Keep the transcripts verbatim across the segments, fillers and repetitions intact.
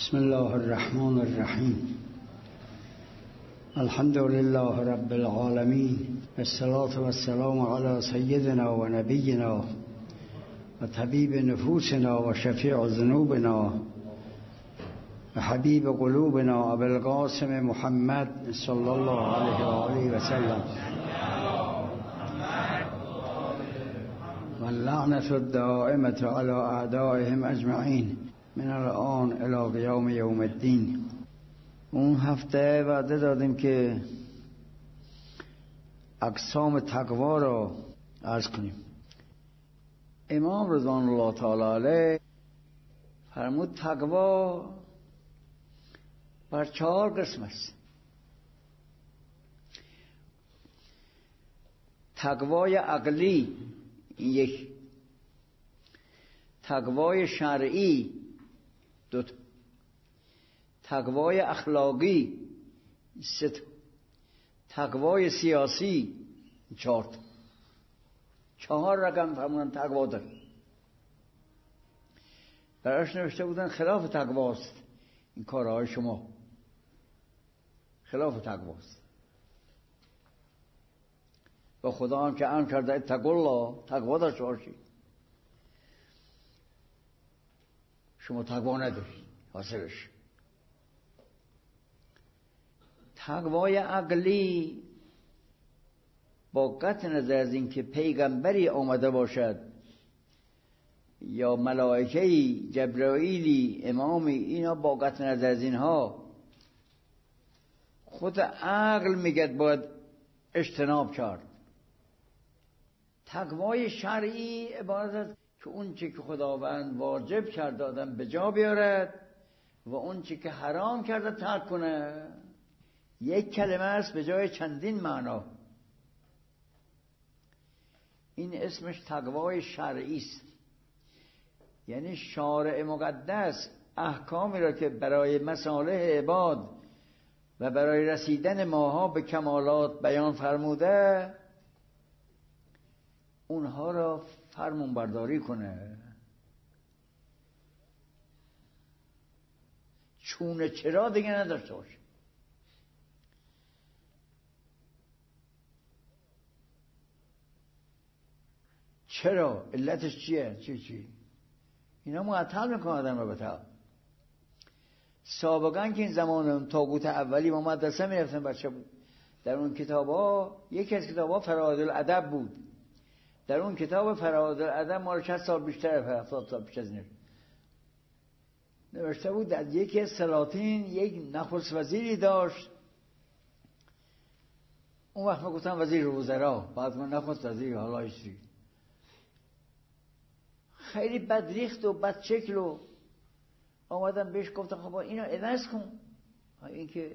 بسم الله الرحمن الرحیم. الحمد لله رب العالمین، الصلاة والسلام علی سیدنا و نبینا و طبیب نفوسنا و شفیع ذنوبنا و حبیب قلوبنا ابو القاسم محمد صلی الله علیه و آله و سلم و اللعنة الدائمة علی اعدائهم اجمعین من الان الی قیام یوم الدین. اون هفته وعده دادیم که اقسام تقوا را عرض کنیم. امام رضوان الله تعالی علیه فرمود تقوا بر چهار قسم است. تقوای عقلی یک، تقوای شرعی دو تا، تقوای اخلاقی سه تا، تقوای سیاسی چهار تا. چهار رقم فرمودن تقوا داره. براش نوشته بودن خلاف تقواست این کارهای شما، خلاف تقواست. و خدا هم که امر کرده اتقوا الله، تقوا داشته باشید. شما تقوا ندارید حاصلش. تقوای عقلی با قطع نظر از این که پیغمبری آمده باشد یا ملائکه‌ای، جبرائیلی، امامی، اینا با قطع نظر از اینها خود عقل میگه باید اجتناب کرد. تقوای شرعی عبارت است که اون چی که خداوند واجب کرده آدم به جا بیارد و اون چی که حرام کرده ترک کنه. یک کلمه است به جای چندین معنا. این اسمش تقوای شرعی است. یعنی شارع مقدس احکامی را که برای مصالح عباد و برای رسیدن ماها به کمالات بیان فرموده اونها را فرمون برداری کنه. چونه چرا دیگه نداشته باشه. چرا؟ علتش چیه؟ چی چی؟ اینا معطل میکنه آدم رو به طب. سابقا که این زمان طاغوت اولی ما مدرسه میرفتن بچه بود، در اون کتاب ها یکی از کتاب ها فرائض الادب بود. در اون کتاب فرائض الادب ما رو شصت سال بیشتر، هفتاد سال بیشتر از این نوشته بود در یکی از سلاطین یک نخست وزیری داشت. اون وقت ما گفتم وزیر وزرا، بعد من نخست وزیر، حالا ایشی خیلی بدریخت و بدشکل و آمدم بهش گفتم خب اینو عوض کن. این که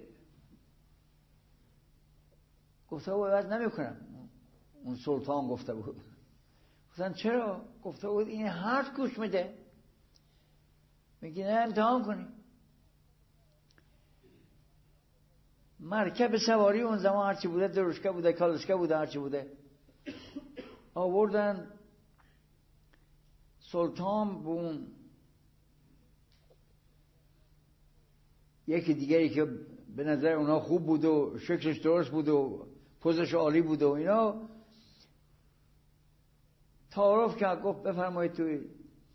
گفته بود عوض نمی کنم. اون سلطان گفته بود. گفتن چرا؟ گفته بود این حرف گوش میده. میگه نه امتحان کنی. مرکب سواری اون زمان هرچی بوده، دروشکه بوده، کالسکه بوده، هرچی بوده، آوردن سلطان بون یکی دیگری که به نظر اونا خوب بود و شکلش درست بود و پوزش عالی بود و اینا تعارف کرد. گفت بفرمایید توی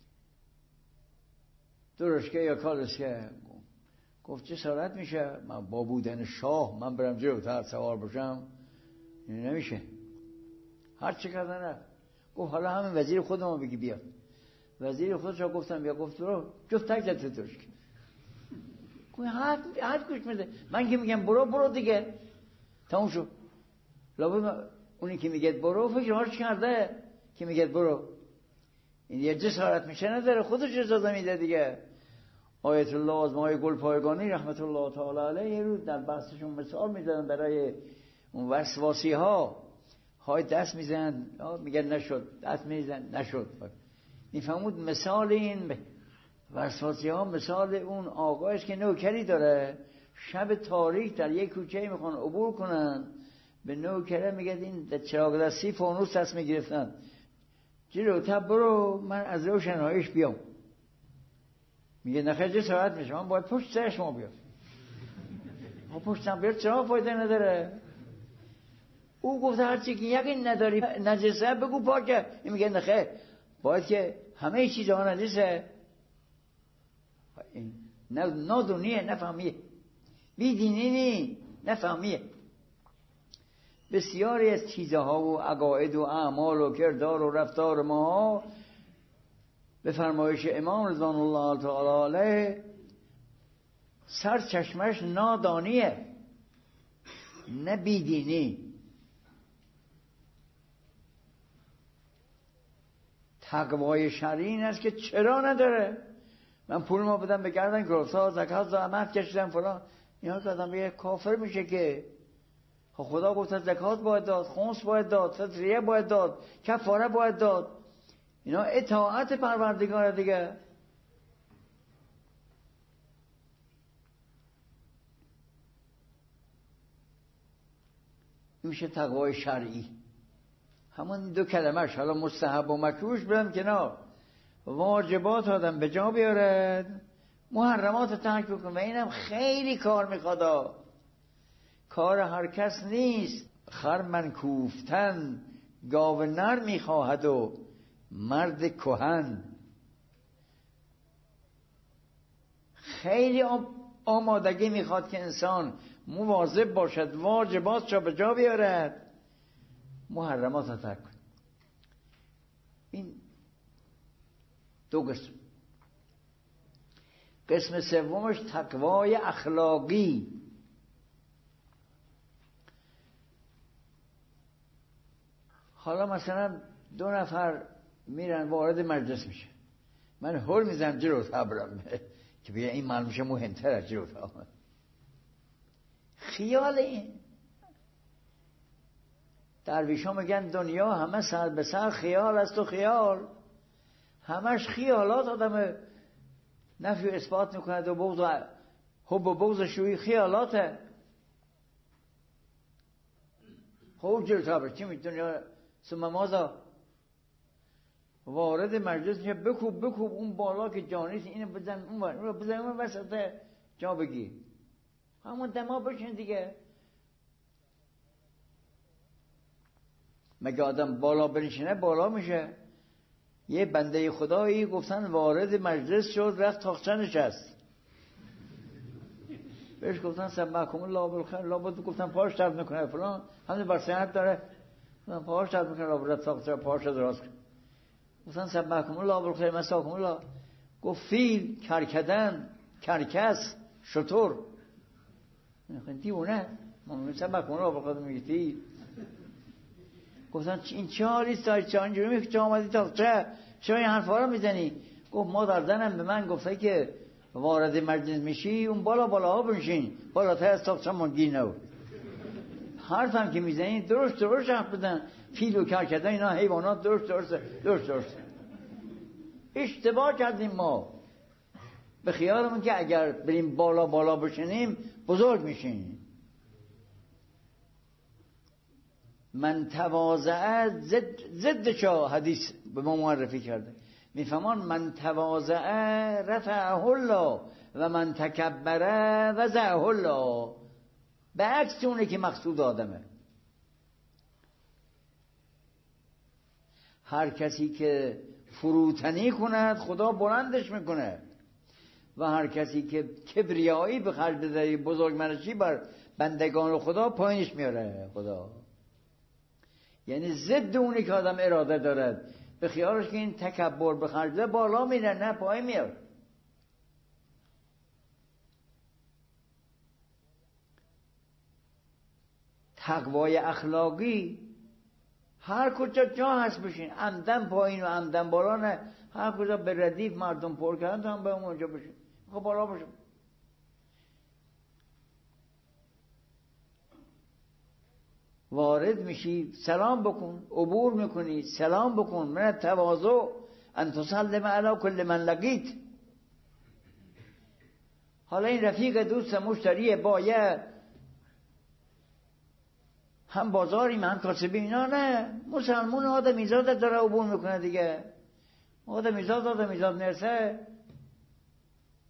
درشکه یا کالسکه. گفت چه سرعت میشه؟ من با بودن شاه من برم جلوتر سوار باشم؟ این نمیشه. هر چه کردن نه. گفت حالا همین وزیر خودمو بگی بیاد. وزیر خودش رو گفتم بیا. گفت برو جفت تک جت درشکه. گفت حد حد گوش میده. من که میگم برو برو دیگه تموم شد. لابد اونی که میگه برو فکر هاش کرده که میگه برو. این یه جسارت میشه نداره، خودش اجازه میده دیگه. آیت الله از ماهای گل پایگانی رحمت الله تعالی علیه یه روز در بحثشون مثال میزنن برای اون وسواسی ها. های دست میزنن میگن نشد، دست میزنن نشد. این فهمود مثال این وسواسی ها مثال اون آقایش که نوکری داره، شب تاریک در یک کوچه میخوان عبور کنن، به نوکره میگه این چراغ دستی فانوس دست میگرفتن، جلوتر برو من از روشناییش بیام. میگه نخیر جسارت میشه، من باید پشت سر شما بیاد. ما پشتم بیاد چرا فایده نداره؟ او گفته هرچی که یقین نداری نجسه بگو پاکه. این میگه نخیر باید که همه چیزها نجسه. این نادونیه، نفهمیه، بیدینی نی، نفهمیه. بسیاری از چیزها و عقاید و اعمال و کردار و رفتار ما به فرمایش امام رضوان الله تعالی علیه سر چشمش نادانیه، نه بیدینی. تقوای شرعی این است که چرا نداره؟ من پول ما بدم به گردن گرفتار، زکات زحمت کشیدم فلان، اینا دادم به کافر میشه که خدا گفت زکات باید داد، خمس باید داد، فطریه باید داد، کفاره باید داد. اینا اطاعت پروردگار دیگه. میشه تقوای شرعی. همون دو کلمهش، حالا مستحب و مکروهش برم کنار. واجبات آدم به جا بیارد، محرمات ترک بکن. و اینم خیلی کار میخواد، کار هر کس نیست. خر منکوفتن گاو نر میخواهد و مرد کهن. خیلی آمادگی میخواد که انسان مواظب باشد، واجبات را به جا بیارد، محرمات را ترک کن. این دو قسم. قسم سومش تقوای اخلاقی. حالا مثلا دو نفر میرن وارد مجلس میشه، من هول میزنم جلو تبرم که بیا این معلوم میشه مهمتر از جلو تبرم. خیال این درویش ها میگن دنیا همه سر به سر خیال است و خیال، همش خیالات آدم نفی و اثبات میکند و بغض و حب و بغض شویی خیالاته. خب جلو تبرم چی می دنیا ثم ماذا؟ وارد مجلس میشه بکوب بکوب اون بالا که جانیست، اینو بزن اون ور، اون بزن اون وسط جا بگی، همون دما بشین دیگه. مگه آدم بالا بنشینه بالا میشه؟ یه بنده خدایی گفتن وارد مجلس شد، رفت تاقچه نشست، بهش گفتن سمعکم الله بالخیر، لابد گفتن پاش درد میکنه فلان، همین بر صحت داره، پاش درد میکنه لابد تاقچه پاش دراز کن. گفتن سمعکم الله بالخیر مساکم الله. گفت فیل، کرکدن، کرکس، شتر. دیونه من سمعکم الله بالخیر میگه فیل. گفتن این چه حالیست تا چه اینجوری میگه چه آمدی تاقچه چرا این حرفا رو میزنی؟ گفت مادر زنم به من گفته که وارد مجلس میشی اون بالا بالا ها بنشین، بالاتر از تاقچه منگی نو. حرفم که میزنی درست درست حرف بدن. فیل و کرکدن اینا حیوانات درست درست درست درست. اشتباه کردیم ما به خیالمون که اگر بریم بالا بالا بشینیم بزرگ میشیم. من تواضع زد زدشا حدیث به ما معرفی کرده، میفهمان من تواضع رفعه الله و من تکبر وضعه الله. به عکس اونه که مقصود آدمه. هر کسی که فروتنی کند خدا بلندش میکنه و هر کسی که کبریایی به خرج بده بزرگمنشی بر بندگان خدا پایینش میاره خدا. یعنی ضد اونی که آدم اراده دارد، به خیالش که این تکبر به خرج بده بالا میره، نه پایین میاره. تقوای اخلاقی هر کجا جا هست بشین، عمدن پایین و عمدن بالا نه، هر کجا به ردیف مردم پر کردن تو هم به اونجا بشین، خب بالا بشین. وارد میشی سلام بکن، عبور میکنی سلام بکن. من تواضع ان تسلم علی کل من لقیت. حالا این رفیق دوست مشتری باید هم بازاریم هم کاسبی اینا نه، مسلمون آدمیزاد داره عبور میکنه دیگه. آدمیزاد آدمیزاد نرسه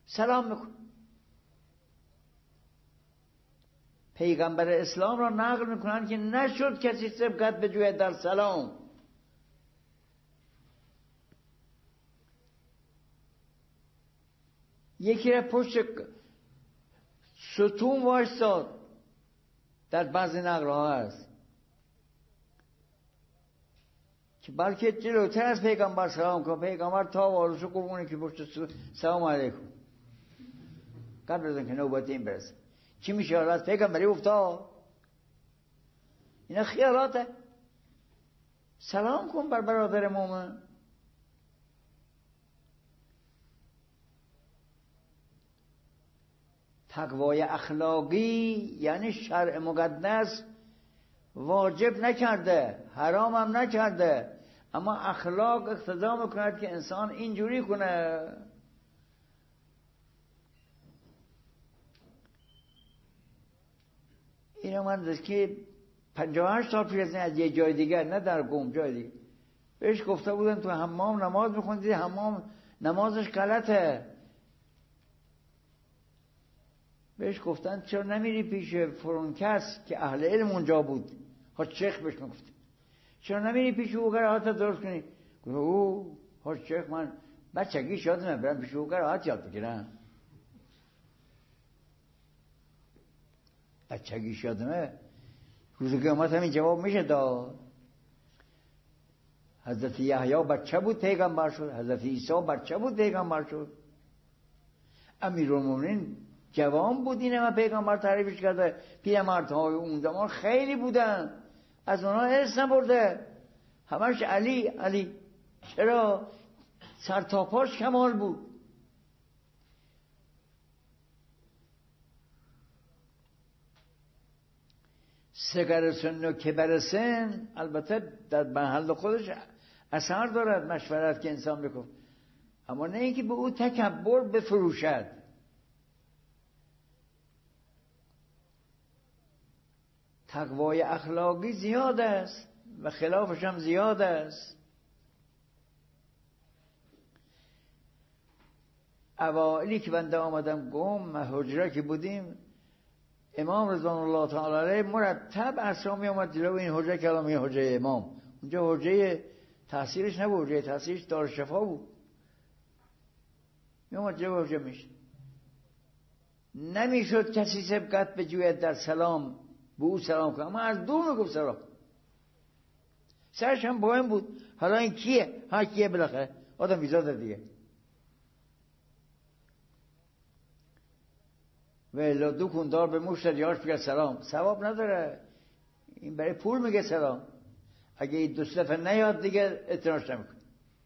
سلام میکن. پیغمبر اسلام را نقل میکنن که نشد کسی سبقت بجوید در سلام. یکی را پشت ستون وایستاد، در بعضی نقل ها هست که بلکه جلوتر از پیغمبر سلام کن. پیغمبر تا وارشو گفت که پشت ستون سلام علیکم قبل از اینکه نوبت این برسه. چی میشه حالا از پیغمبری افتاد؟ اینا خیالاته. سلام کن بر برادر مومن. تقوای اخلاقی یعنی شرع مقدس واجب نکرده، حرام هم نکرده، اما اخلاق اقتضا میکند که انسان اینجوری کنه. اینو من که پنجاه و هشت سال پیش از یه جای دیگر، نه در قم، جای دیگر بهش گفته بودن تو حمام نماز میخوندی، حمام نمازش غلطه. بهش گفتن چرا نمیری پیش فرونکس که اهل علم اونجا بود، حاج شیخ بهش میگفت چرا نمیری پیش او قرائت درست کنی؟ گفت او حاج شیخ من بچگیش یادمه برم پیش او قرائت یاد بگیرم. بچگیش یادمه، روز قیامت همین جواب میشه داد. حضرت یحیی بچه بود پیغمبر شد، حضرت عیسی بچه بود پیغمبر شد، امیرالمومنین جوان بود. اینه من پیغمبر تعریفش کرده. پیرمردهای اون زمان خیلی بودن، از اونها ارث نبرده، همش علی علی. چرا؟ سر تا پاش کمال بود. صغر سن و کبر سن البته در محل خودش اثر دارد، مشورت که انسان بکنه، اما نه اینکه به او تکبر بفروشد. تقوای اخلاقی زیاد است و خلافش هم زیاد است. اوائلی که بنده آمدم قم، حجره که بودیم، امام رضوان الله تعالی علیه مرتب اسامی آمد جلو این حجره که الان میگه حجره امام. اونجا حجره تحصیلش نبود، حجره تحصیلش دارالشفا بود. میومد جلو حجره میشه، نمیشد کسی سبقت بجوید در سلام به او سلام کنه، اما از دور میگفت سلام. سرش هم بایم بود. حالا این کیه؟ ها کیه بالاخره؟ آدم بیزاده دیگه. و الا دو کندار به مشتریاش بگه سلام، ثواب نداره. این برای پول میگه سلام. اگه این دو دفعه نیاد دیگه اعتناش نمیکنه.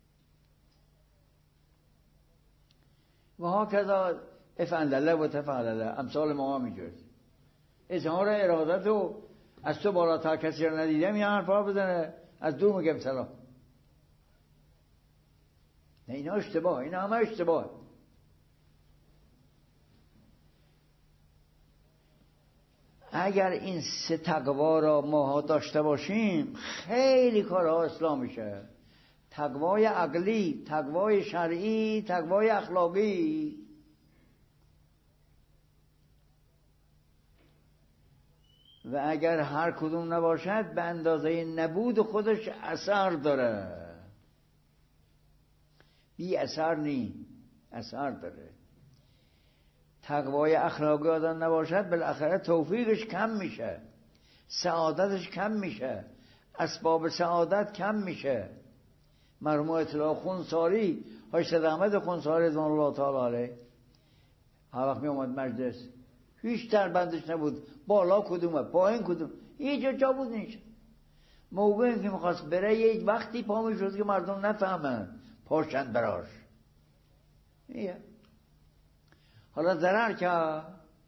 و ها کذا افعل الله و تفعل الله، امثال ما هم میجوید. اظهار ارادت و از تو بالاتر کسی رو ندیدم یه حرفا بزنه، از دور میگم سلام. نه اینا اشتباه، اینا همه اشتباه. اگر این سه تقوا را ما داشته باشیم خیلی کارها اصلاح میشه. تقوای عقلی، تقوای شرعی، تقوای اخلاقی. و اگر هر کدوم نباشد به اندازه نبود خودش اثر داره. بی اثر نی، اثر داره. تقوای اخلاقی آدم نباشد بالاخره توفیقش کم میشه، سعادتش کم میشه، اسباب سعادت کم میشه. مرحوم اطلاع خونساری، حاج احمد خونساری رضوان الله تعالی علیه، هر وقت می اومد مجلس هیچ دربندش نبود، بالا کدومه پایین کدوم، هیچ جا بود نیست. موقعی که میخواست بره یک وقتی پا میشد که مردم نفهمن پاشند براش. ایه. حالا ضرر که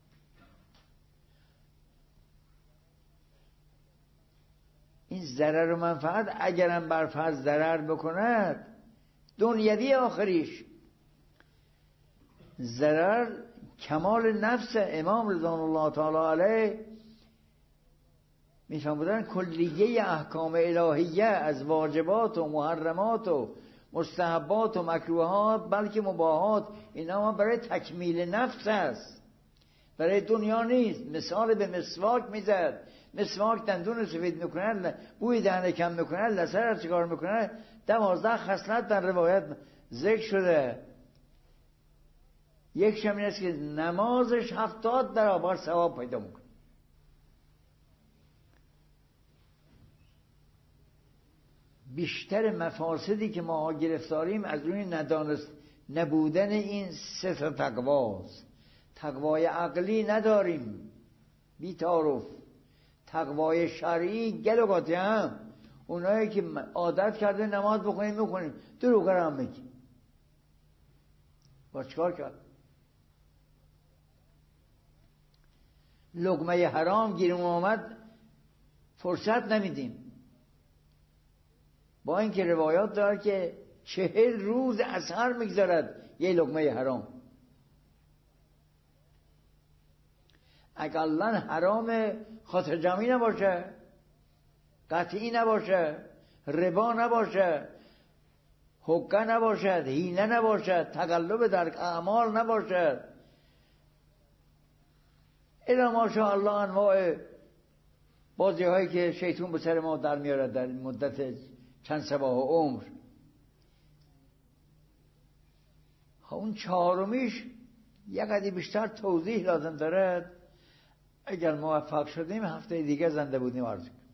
این ضرر و منفعت اگرم بر فرض ضرر بکند دنیوی آخریش ضرر کمال نفس. امام رضوان الله تعالی علیه میفرمودن کلیه احکام الهیه از واجبات و محرمات و مستحبات و مکروهات بلکه مباحات، اینا هم برای تکمیل نفس است، برای دنیا نیست. مثال به مسواک میزد، مسواک دندون سفید میکنه، بوی دهنه کم میکنه، لثه چیکار میکنه، دوازده خصلت در روایت ذکر شده. یک شم این است که نمازش هفتاد برابر ثواب پیدا میکنه. بیشتر مفاسدی که ما گرفتاریم از روی ندانست نبودن این سه تا تقواست. تقوای عقلی نداریم، بی تعارف. تقوای شرعی گل و قاطی هم، اونایی که عادت کرده نماز بخونیم میخونیم، دروغ هم میگیم. با چکار کرد؟ لقمه حرام گیرم آمد فرصت نمیدیم، با اینکه روایات داره که چهل روز اثر میگذارد یه لقمه حرام. اقلا حرام خاطر جمعی نباشه، قطعی نباشه، ربا نباشه، حقه نباشد، حیله نباشد، تقلب در اعمال نباشد، الا ماشاءالله انواع بازی هایی که شیطان به سر ما در میارد در مدت چند سباه عمر. اون چهارمیش یک قدری بیشتر توضیح لازم دارد. اگر موفق شدیم هفته دیگه زنده بودیم عرض کنیم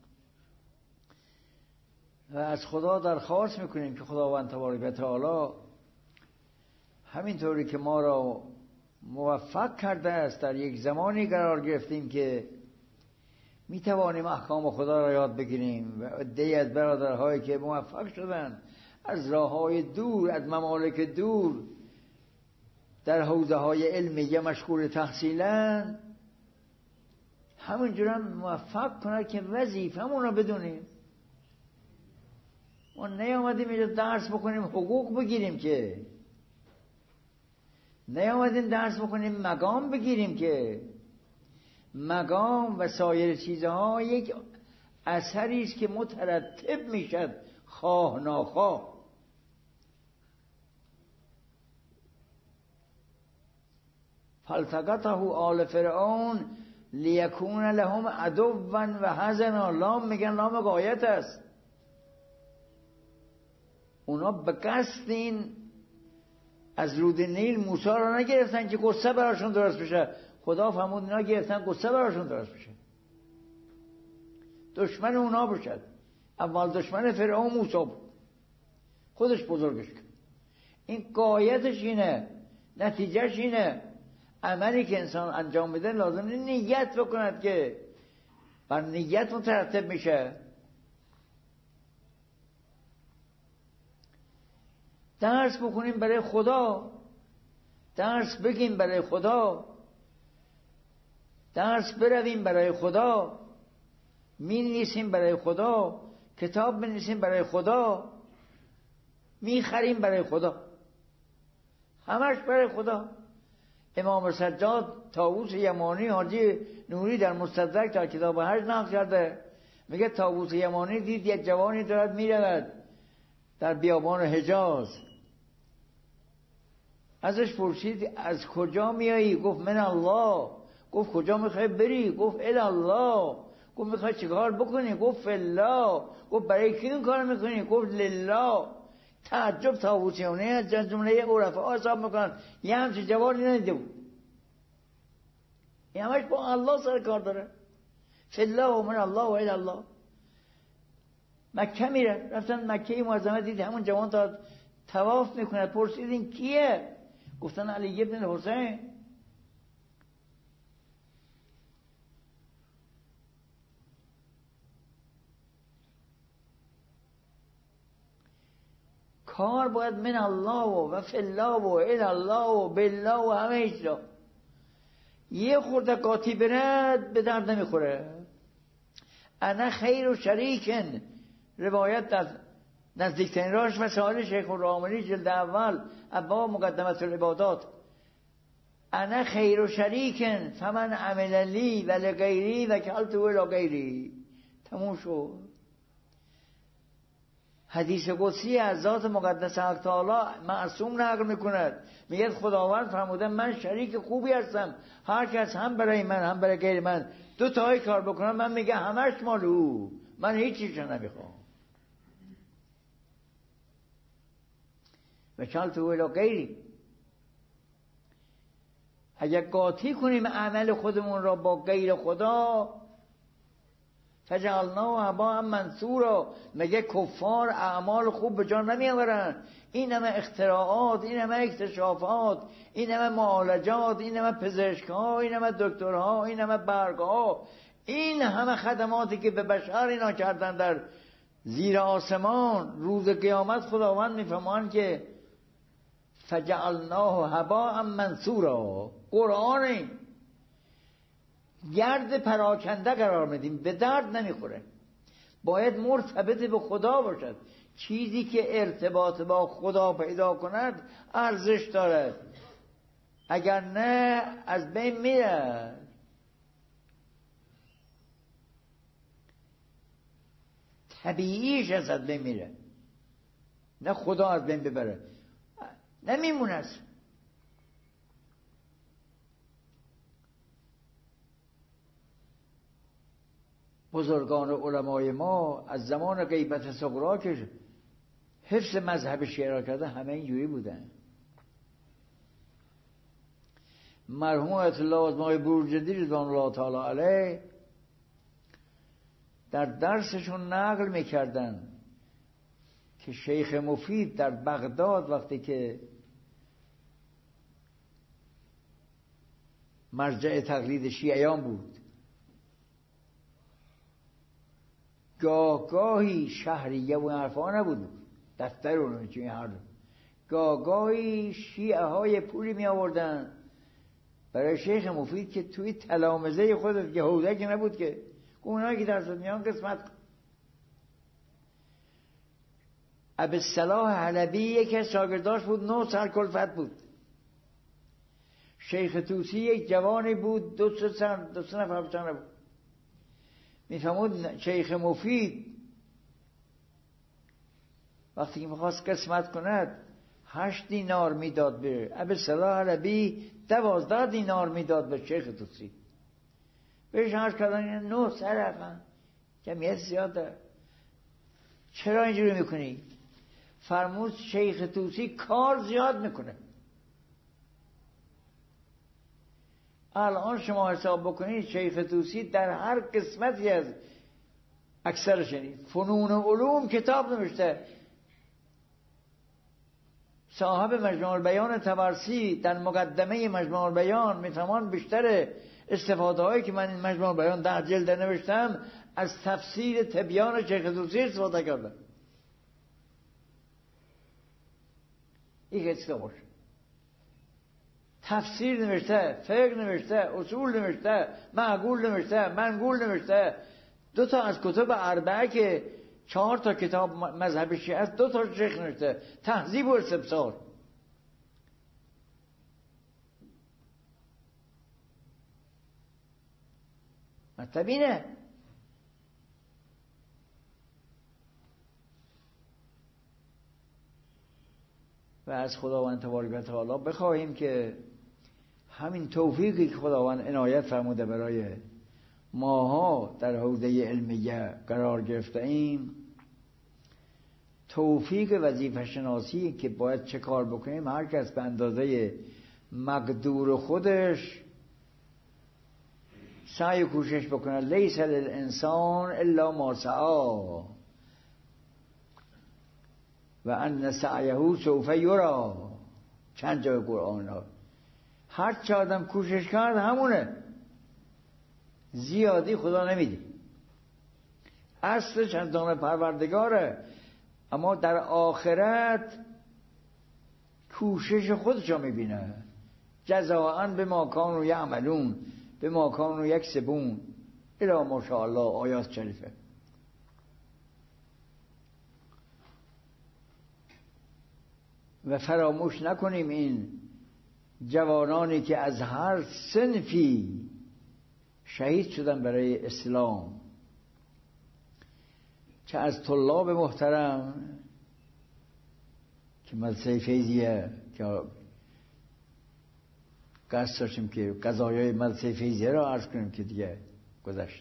و از خدا درخواست میکنیم که خداوند تبارک و تعالی همینطوری که ما را موفق کرده است در یک زمانی قرار گرفتیم که میتوانیم احکام خدا را یاد بگیریم و عده‌ای از برادرهایی که موفق شدن از راههای دور، از ممالک دور، در حوزه های علمیه مشغول تحصیلن، همینجور هم موفق کنه که وظیفه‌مون رو بدونیم. ما نیامدیم اینجا درس بکنیم حقوق بگیریم، که نیامدیم درس بکنیم مقام بگیریم، که مقام و سایر چیزها یک اثری است که مترتب میشد خواه ناخواه. فالتقطه آل فرعون لیکون لهم عدوا و حزنا. لام میگن لام غایت است. اونا به قصد این از رود نیل موسی را نگرفتن که قصه براشون درست بشه. خدا فرمود اینا گرفتن قصه براشون درست بشه، دشمن اونا بشد. اول دشمن فرعون موسی بود، خودش بزرگش کرد. این قایتش اینه، نتیجهش اینه. عملی که انسان انجام بده لازم نیت بکند که بر نیت مترتب میشه. درس بکنیم برای خدا، درس بگیم برای خدا، درس برویم برای خدا، می نویسیم برای خدا، کتاب بنویسیم برای خدا، می خریم برای خدا، همش برای خدا. امام سجاد طاووس یمانی حاجی نوری در مستدرک در کتاب حج نقل کرده، میگه طاووس یمانی دید یک جوانی دارد میرود در بیابان حجاز، ازش پرسید از کجا میایی؟ گفت من الله. گفت کجا میخوای بری؟ گفت الی الله. گفت میخوای چیکار بکنی؟ گفت فالله. گفت برای کی این کار میکنی؟ گفت لله. تعجب طاووس یمانی از جمله عرفا حساب میکنن، یه همچین جوانی ندیده بود. این همش با الله سر کار داره. فالله و من الله و الی الله. مکه میره، رفتن مکه معظمه، دید همون جوان تا طواف میکنه، پرسید این کیه؟ گفتن علی ابن حسین. کار باید من الله و فی الله و الی الله و بالله و همه ایجا. یه خورده قاطی برد به درد نمیخوره. انا خیر و شریکن، روایت از نزدیکترین راش و سوال شیخ الراملی جلد اول ابا مقدمت العبادات. انا خیر و شریکن فمن عمل لی و لغیری و کلتو الی غیری. تموم شد. حدیث قدسی از ذات مقدس حق تعالی معصوم نقل میکند، میگه خداوند فرموده من شریک خوبی هستم، هر کس هم برای من هم برای غیر من دو تایی کار بکنم، من میگه همش مال او، من هیچیشو نمیخوام. و چال تو الا غیری، اگر قاطی کنیم عمل خودمون را با غیر خدا، فجعلناه هباء منثورا، مگه کفار اعمال خوب به جا نمیآورن؟ این همه اختراعات، این همه اکتشافات، این همه معالجات، این همه پزشک‌ها، این همه دکترها، این همه برگ‌ها، این همه خدماتی که به بشر اینا کردن در زیر آسمان، روز قیامت خداوند میفهمان که فجعلناه هباء منثورا، قرآن گرد پراکنده قرار میدیم، به درد نمیخوره. باید مرتبط به خدا باشد. چیزی که ارتباط با خدا پیدا کند ارزش دارد، اگر نه از بین میره. طبیعیش از بین میره، نه خدا از بین ببره، نمیمونه است. بزرگان علمای ما از زمان غیبت صغرا که حفظ مذهب شیعه را کرده همه اینجوری بودن. مرحوم آیت الله آزمای بورجردی رضوان الله تعالی علیه در درسشون نقل میکردن که شیخ مفید در بغداد وقتی که مرجع تقلید شیعیان بود، گاه گاهی شهریه و حرفا نبود، دفتر اونو چه هر گاه گاهی شیعه های پولی می آوردن برای شیخ مفید که توی تلامذه خودت که حوزه که نبود که اونایی که در میان قسمت. ابوالصلاح حلبی یکی از شاگرداش بود، نه سال کلفت بود. شیخ طوسی یک جوانی بود، دو سه سال دو سه نفر بچه نبود. میفهمود شیخ مفید وقتی که میخواست قسمت کند هشت دینار میداد به ابوالصلاح حلبی، دوازده دینار میداد به شیخ طوسی. بهش عرض کردن نه سر رقم کمیت زیاده، چرا اینجوری میکنی؟ فرمود شیخ طوسی کار زیاد میکنه. الان شما حساب بکنید شیخ طوسی در هر قسمتی از اکثر شنید فنون علوم کتاب نوشته. صاحب مجموع البیان طبرسی در مقدمه مجموع البیان میتوان بیشتر استفاده هایی که من این مجموع البیان ده جلد نوشتم از تفسیر تبیان شیخ طوسی استفاده کردم. این کتاب باشه، تفسیر نوشته، فقه نوشته، اصول نوشته، معقول نوشته، منقول نوشته. دو تا از کتب اربعه که چهار تا کتاب مذهب شیعه است، دو تا شیخ نوشته، تهذیب و استبصار. مطلب اینه. و از خداوند تبارک و تعالی بخواهیم که همین توفیقی که خداوند عنایت فرموده برای ماها در حوزه علمیه قرار گرفته ایم، توفیق وظیفه شناسی که باید چه کار بکنیم، هر کس به اندازه مقدور خودش سعی و کوشش بکنه. لیس للانسان الا ما سعی و ان سعیه سوف یری. چند جای قرآن ها هر چه آدم کوشش کرد همونه، زیادی خدا نمیده. اصل چندان پروردگاره، اما در آخرت کوشش خودشو میبینه. جزاءً بما کانوا یعملون بما کانوا یکسبون الی ماشاءالله. آیات شریفه. و فراموش نکنیم این جوانانی که از هر صنفی شهید شدن برای اسلام، چه از طلاب محترم که مدرسه فیضیه که قصد داشتیم که قضایای مدرسه فیضیه را عرض کنیم که دیگه گذشت،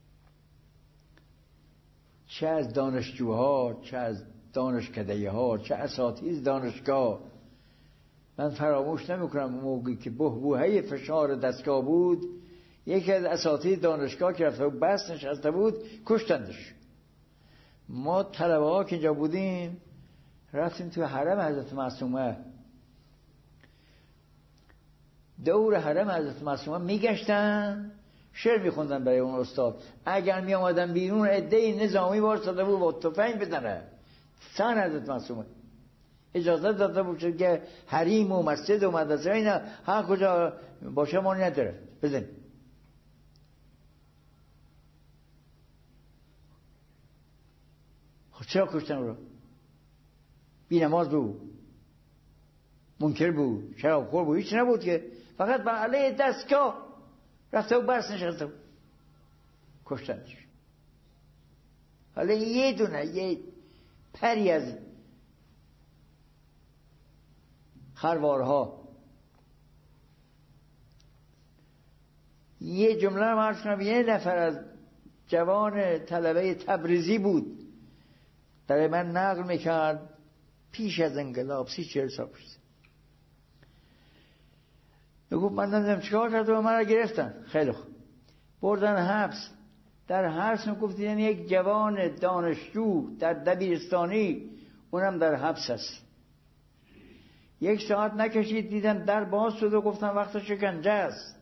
چه از دانشجوها، چه از دانشکدهی ها، چه اساتید دانشگاه. من فراموش نمیکنم موقعی که بحبوحه فشار دستگاه بود، یکی از اساتید دانشگاه که رفته بود بس نشسته بود کشتندش. ما طلبه ها که اینجا بودیم رفتیم تو حرم حضرت معصومه، دور حرم حضرت معصومه میگشتن شعر میخوندن برای اون استاد. اگر می آمدن بیرون عده‌ای نظامی وارساده بود با تفنگ بزنه سر حضرت معصومه. اجازه داده بود که حریم و مسجد و مدرسه اینا هر کجا باشه ما نداره بزن. خب چرا کشتن رو؟ بی نماز بود، منکر بود، شرابخور بود، هیچ نبود که، فقط بر علیه دستگاه رفته و برس نشسته بود کشتنش. حالا یه دونه یه پری از خروارها یه جمله رو عرض کنم. یه نفر از جوان طلبه تبریزی بود در من نقل میکرد پیش از انقلاب سی چهل سال پیش. بگو من نمیدونم چیکار کرد و من رو گرفتن. خیلی خوب بردن حبس. در حبس میگفتن یک جوان دانشجو در دبیرستانی اونم در حبس است. یک ساعت نکشید دیدم در باز شد و گفتن وقت شکنجه است.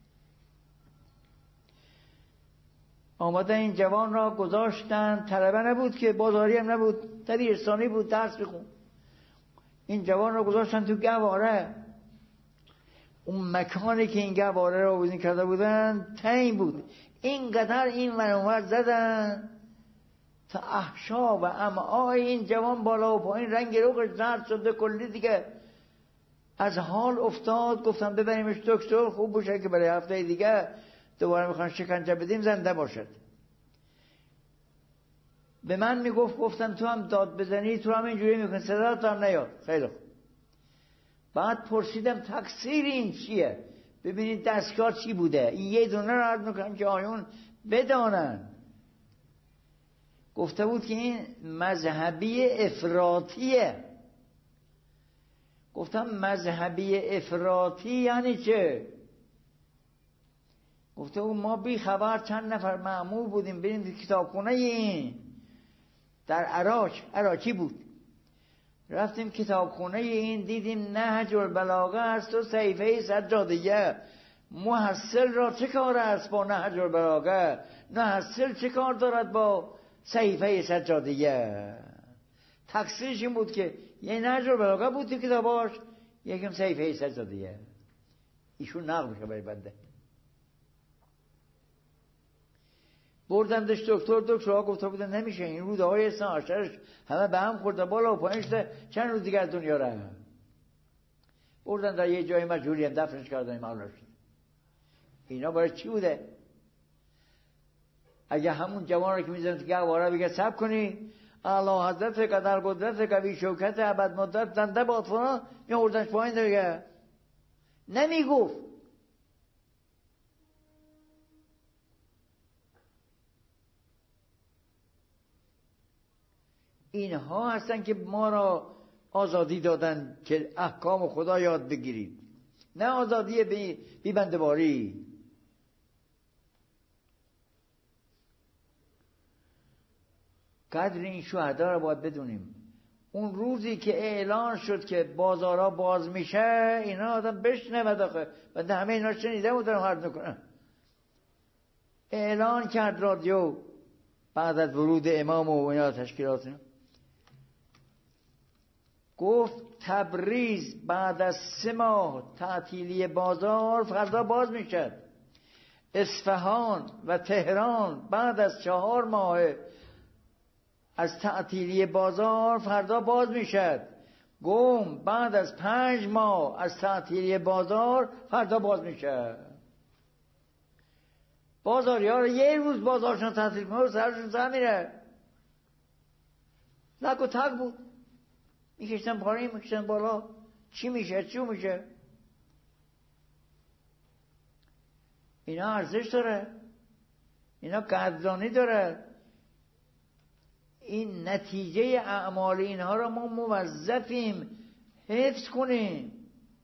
آمده این جوان را گذاشتن، طلبه نبود که، بازاری هم نبود، دبیرستانی بود درس بخون. این جوان را گذاشتن تو گواره. اون مکانی که این گواره را بودین کرده بودن تنگ بود، اینقدر این منومر زدن تا احشا و امعای این جوان بالا و پایین رنگ روغش زرد شده کلی دیگه از حال افتاد. گفتم ببریمش دکتر خوب باشه که برای هفته دیگه دوباره میخوان شکنجه بدیم زنده باشد. به من میگفت گفتم تو هم داد بزنی تو هم اینجوری میکنی صدا تو هم نیاد. خیلی خوب. بعد پرسیدم تقصیر این چیه؟ ببینید دستگاه چی بوده. این یه دونه رو عرض میکنم که آیون بدانن. گفته بود که این مذهبی افراطیه. گفتم مذهبی افراطی یعنی چه؟ گفته بود ما بی خبر چند نفر مأمور بودیم بریم کتابخونه این در عراق، عراقی بود، رفتیم کتابخونه این دیدیم نهج البلاغه است و صحیفه سجادیه. محصل را چه کار است با نهج البلاغه؟ محصل چه کار دارد با صحیفه سجادیه؟ تقصیرش این بود که یه نهج البلاغه بود تو کتاباش، یکم صحیفه سجادیه. ایشون نقل میشه برای بنده. بردمش دکتر. دکترها گفته بودن نمیشه، این روده های اثنا عشرش همه به هم خورده بالا و پایین شده، چند روز دیگه از دنیا رفت. بردن در یه جای مجهولی هم دفنش کردن. مولا شد. اینا برای چی بوده؟ اگه همون جوان رو که میزنن تو گواره بگه صبر کنی اعلی حضرت قدر قدرت قوی شوکت ابد مدت زنده باد فلان، یا اردنش پایین دیگه نمیگفت. اینها هستن که ما را آزادی دادن که احکام خدا یاد بگیرید، نه آزادی بی, بی بنده‌واری. قدر این شهدا را باید بدونیم. اون روزی که اعلان شد که بازارها باز میشه اینا آدم بشنود. آخه بنده همه اینا شنیده بودن و عرض میکنم. اعلان کرد رادیو بعد از ورود امام و اینا تشکیلات اینا، گفت تبریز بعد از سه ماه تعطیلی بازار فردا باز میشد. اصفهان و تهران بعد از چهار ماه از تعطیلی بازار فردا باز میشد. قم بعد از پنج ماه از تعطیلی بازار فردا باز میشه. بازاری ها رو یه روز بازارشون تعطیل کنه و سرشون سر میره. لک و تک بود، میکشتن پایین میکشتن بالا، چی میشه چی میشه. اینا ارزش داره، اینا قدردانی داره. این نتیجه اعمال اینها را ما موظفیم حفظ کنیم،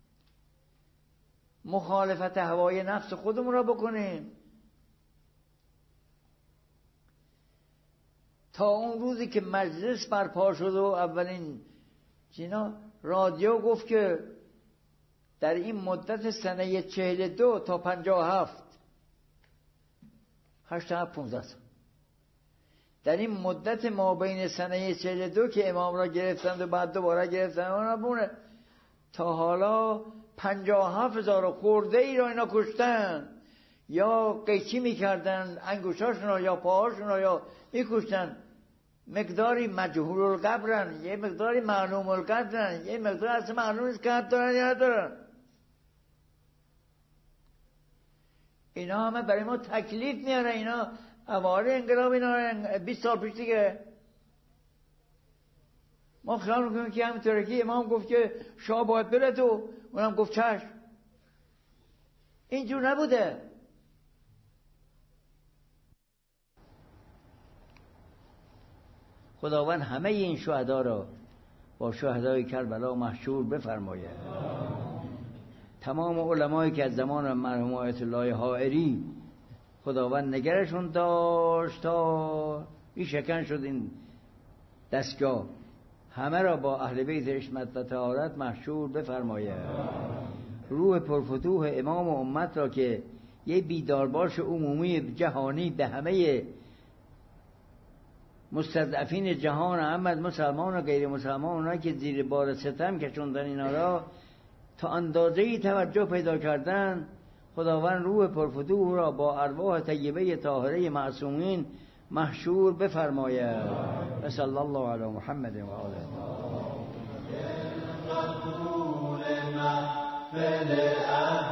مخالفت هوای نفس خودمون را بکنیم تا اون روزی که مجلس برپا شد و اولین جنا رادیو گفت که در این مدت سنه چهل دو تا پنجاه هفت هشت هفت پونزده سال، در این مدت ما بین سنه چهل دو که امام را گرفتند و بعد دوباره گرفتند اونا بونه تا حالا پنجاه هفت هزار خورده ای را اینا کشتن، یا قیچی میکردن انگوشاشون یا پاهاشون یا میکشتن. مقداری مجهول القبرن، یه مقداری معلوم القدرن، یه مقدار اصلا معلوم نیست که حد دارن یا ندارن. اینا همه برای ما تکلیف میاره. اینا اواره انقلاب، اینا بیست سال پیش دیگه. ما خیال میکنیم که همینطوره که امام گفت که شاه باید بره تو، اونم گفت چشم. اینجور نبوده. خداوند همه این شهدا را با شهدای کربلا محشور بفرماید. تمام علمایی که از زمان مرحوم آیت الله حائری خداوند نگرشون داشت تا این شکن شد این دستگاه، همه را با اهل بیت عصمت و طهارت محشور بفرماید. روح پرفتوح امام و امت را که یه بیدارباش عمومی جهانی به همه مستضعفین جهان، احمد مسلمان و غیر مسلمان، اونایی که زیر بار ستم کشوندن اینا را تا اندازه‌ای توجه پیدا کردن، خداوند روح پرفتوح را با ارواح طیبه طاهره معصومین محشور بفرماید. و صلی الله علی محمد و آله.